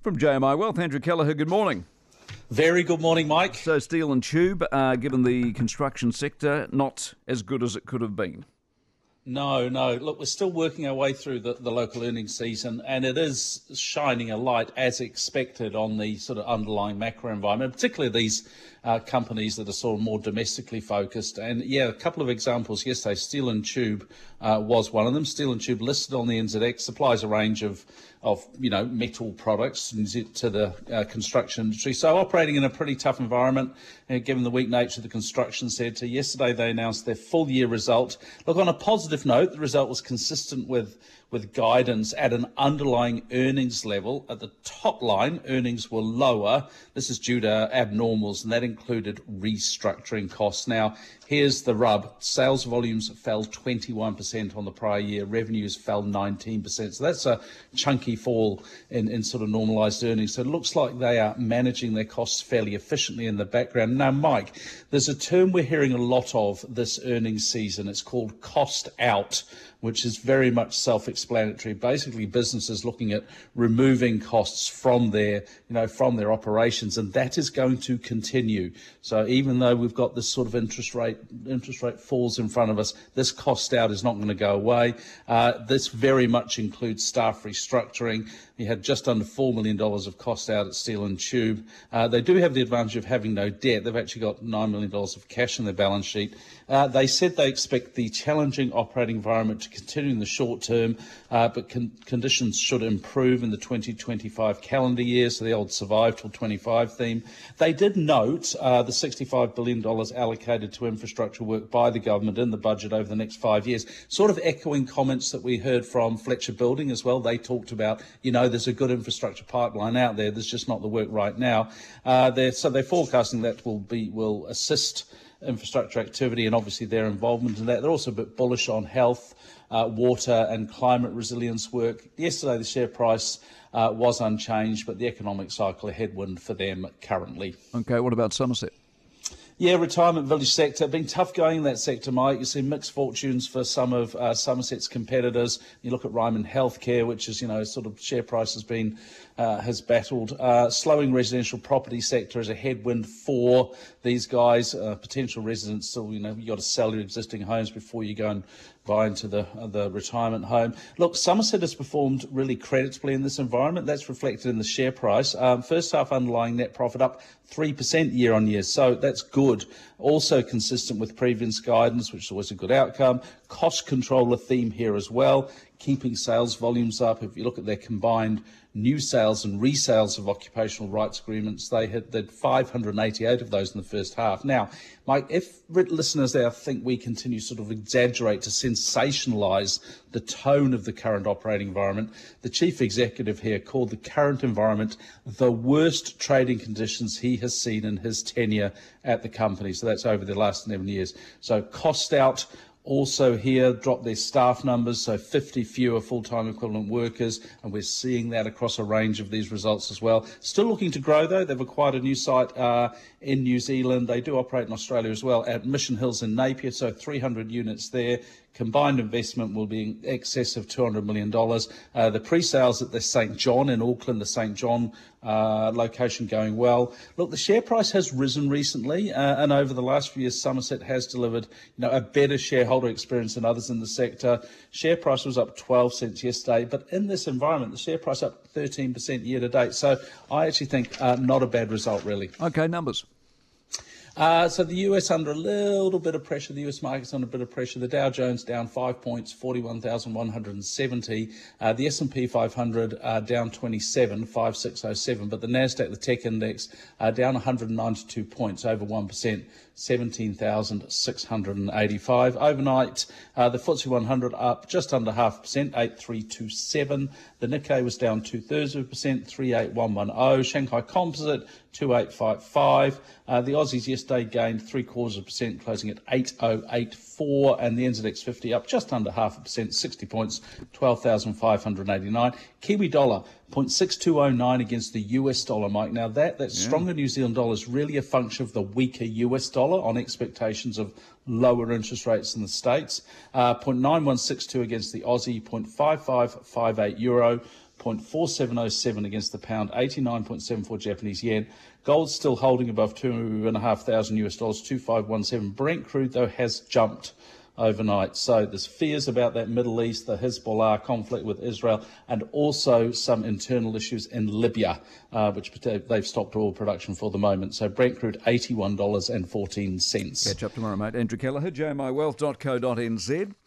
From JMI Wealth, Andrew Kelleher, good morning. Very good morning, Mike. So steel and tube, given the construction sector, not as good as it could have been. No. Look, we're still working our way through the local earnings season, and it is shining a light, as expected, on the sort of underlying macro environment, particularly these companies that are sort of more domestically focused. And yeah, a couple of examples yesterday. Steel and Tube was one of them. Steel and Tube listed on the NZX, supplies a range of metal products to the construction industry. So operating in a pretty tough environment, given the weak nature of the construction sector. Yesterday they announced their full year result. Look, on a positive note, the result was consistent with guidance at an underlying earnings level. At the top line, earnings were lower. This is due to abnormals, and that included restructuring costs. Now, here's the rub. Sales volumes fell 21% on the prior year. Revenues fell 19%. So that's a chunky fall in sort of normalised earnings. So it looks like they are managing their costs fairly efficiently in the background. Now, Mike, there's a term we're hearing a lot of this earnings season. It's called cost out, which is very much self-explanatory. Basically, businesses looking at removing costs from their operations, and that is going to continue. So even though we've got this sort of interest rate falls in front of us, this cost out is not going to go away. This very much includes staff restructuring. You had just under $4 million of cost out at Steel and Tube. They do have the advantage of having no debt. They've actually got $9 million of cash in their balance sheet. They said they expect the challenging operating environment to continue in the short term, but conditions should improve in the 2025 calendar year, so the old survive till 25 theme. They did note the $65 billion allocated to infrastructure work by the government in the budget over the next 5 years, sort of echoing comments that we heard from Fletcher Building as well. They talked about, there's a good infrastructure pipeline out there, there's just not the work right now. So they're forecasting that will assist infrastructure activity and obviously their involvement in that. They're also a bit bullish on health, water and climate resilience work. Yesterday the share price was unchanged, but the economic cycle a headwind for them currently. Okay, what about Somerset? Yeah, retirement village sector, been tough going in that sector, Mike. You see mixed fortunes for some of Somerset's competitors. You look at Ryman Healthcare, which is, sort of share price has battled. Slowing residential property sector is a headwind for these guys. Potential residents still, you've got to sell your existing homes before you go and buy into the retirement home. Look, Somerset has performed really creditably in this environment. That's reflected in the share price. First half underlying net profit up 3% year on year, so that's good. Also consistent with previous guidance, which is always a good outcome. Cost control a theme here as well, keeping sales volumes up. If you look at their combined new sales and resales of occupational rights agreements, they had 588 of those in the first half. Now, Mike, if listeners there think we continue sort of exaggerate to sensationalise the tone of the current operating environment, the chief executive here called the current environment the worst trading conditions he has seen in his tenure at the company. So that's over the last 11 years. So cost out. Also here, dropped their staff numbers, so 50 fewer full-time equivalent workers, and we're seeing that across a range of these results as well. Still looking to grow, though. They've acquired a new site in New Zealand. They do operate in Australia as well, at Mission Hills in Napier, so 300 units there. Combined investment will be in excess of $200 million. The pre-sales at the St John in Auckland, the St John location going well. Look, the share price has risen recently, and over the last few years, Somerset has delivered a better shareholder experience than others in the sector. Share price was up 12 cents yesterday, but in this environment, the share price up 13% year to date. So I actually think not a bad result, really. Okay, numbers. So the US under a little bit of pressure. The US market's under a bit of pressure. The Dow Jones down 5 points, 41,170. The S&P 500 down 27, 5607. But the Nasdaq, the tech index, down 192 points, over 1%, 17,685. Overnight, the FTSE 100 up just under 0.5%, 8327. The Nikkei was down 0.2%, 38110. Shanghai Composite 2855. The Aussies yesterday gained 0.75%, closing at 8084, and the NZX 50 up just under 0.5%, 60 points, 12,589. Kiwi dollar 0.6209 against the US dollar, Mike. Now that stronger New Zealand dollar is really a function of the weaker US dollar on expectations of lower interest rates in the States. 0.9162 against the Aussie, 0.5558 euro, 89.4707 against the pound, 89.74 Japanese yen. Gold's still holding above $2,500 US, 2517. Brent crude, though, has jumped overnight. So there's fears about that Middle East, the Hezbollah conflict with Israel, and also some internal issues in Libya, which they've stopped oil production for the moment. So Brent crude, $81.14. Catch up tomorrow, mate. Andrew Kelleher, jmiwealth.co.nz.